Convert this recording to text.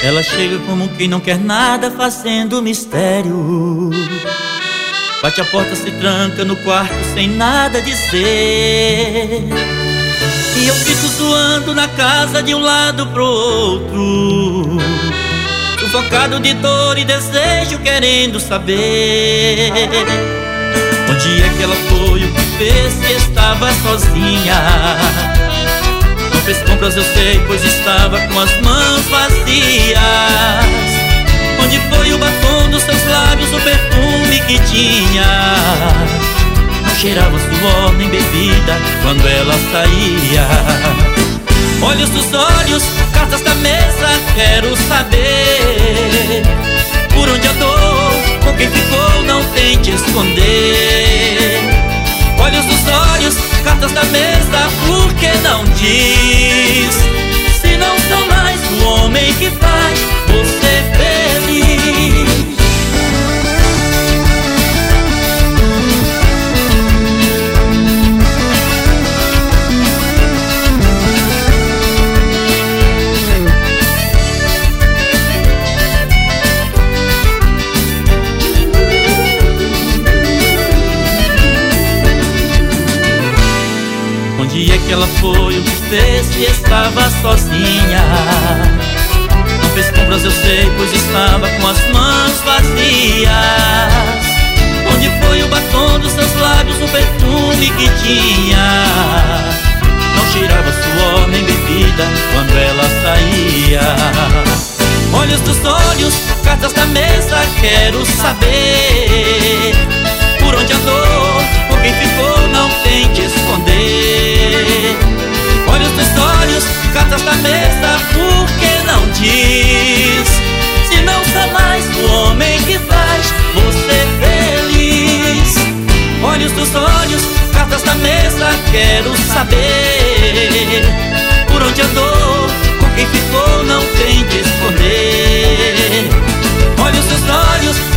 Ela chega como quem não quer nada, fazendo mistério. Bate a porta, se tranca no quarto sem nada dizer. E eu fico zoando na casa de um lado pro outro, sufocado de dor e desejo, querendo saber onde é que ela foi, o que fez, se estava sozinha. Não fez compras, eu sei, pois estava com as mãos vazias. Onde foi o batom dos seus lábios, o perfume que tinha? Não cheirava suor nem bebida quando ela saía. Olhos dos olhos, cartas da mesa, quero saber por onde andou, com quem ficou, não tente esconder. Olhos dos olhos, cartas da mesa, por que não diz? Se não sou mais o homem que faz você feliz. Onde é que ela foi, o que fez, se estava sozinha? Não fez compras, eu sei, pois estava com as mãos vazias. Onde foi o batom dos seus lábios, o perfume que tinha? Não cheirava suor nem bebida quando ela saía. Olhos dos olhos, cartas da mesa, quero saber por onde andou, com quem ficou, não tente esconder. Olhos dos olhos, cartas da mesa, por que não diz? Se não sou mais o homem que faz você feliz. Olhos dos olhos, cartas da mesa, quero saber por onde andou, com quem ficou, não tente esconder. Olhos dos olhos,